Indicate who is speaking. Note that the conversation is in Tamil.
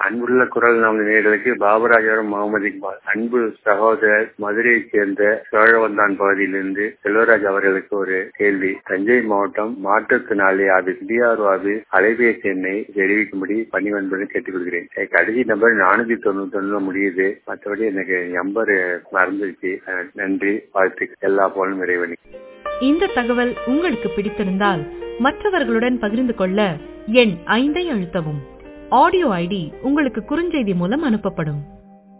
Speaker 1: அன்புள்ள குரல் நமது நேயர்களுக்கு பாபராஜபுரம் முகமது இக்பால். அன்பு சகோதரர் மதுரையைச் சேர்ந்த சோழவந்தான் பகுதியிலிருந்து செல்வராஜ் அவர்களுக்கு ஒரு கேள்வி. தஞ்சை மாவட்டம் மாற்றுத்திறனாளி ஆபீஸ் டிஆர்ஓ ஆபீஸ் அலைபேசி எண்ணை தெரிவிக்கும்படி பணிவன்புடன் கேட்டுக்கொள்கிறேன். கடைசி நம்பர் 491 முடியுது. மற்றபடி எனக்கு நம்பர் மறந்துருச்சு. நன்றி, வாழ்த்து, எல்லா போலும் இறைவனி.
Speaker 2: இந்த தகவல் உங்களுக்கு பிடித்திருந்தால் மற்றவர்களுடன் பகிர்ந்து கொள்ள எண் 5 அழுத்தவும். ஆடியோ ஐடி உங்களுக்கு குறுஞ்செய்தி மூலம் அனுப்பப்படும்.